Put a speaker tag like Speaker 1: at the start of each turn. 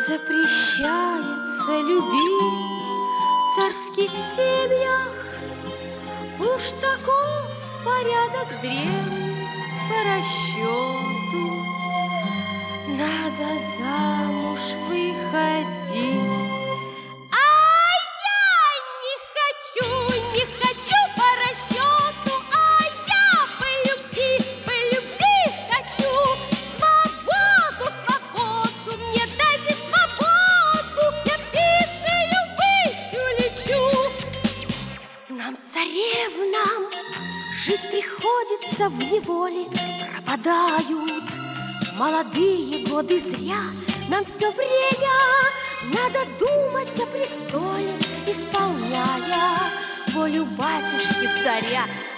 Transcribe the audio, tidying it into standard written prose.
Speaker 1: Запрещается любить в царских семьях. Уж таков порядок древний по расчету. Надо замуж выходить. А я не хочу по расчету. А я по любви хочу. Свободу, мне дайте свободу. Я птицею быть улечу. Нам, царевнам, жить приходится в неволе. Пропадают молодые годы зря. Нам все время надо думать о престоле, исполняя волю батюшки царя.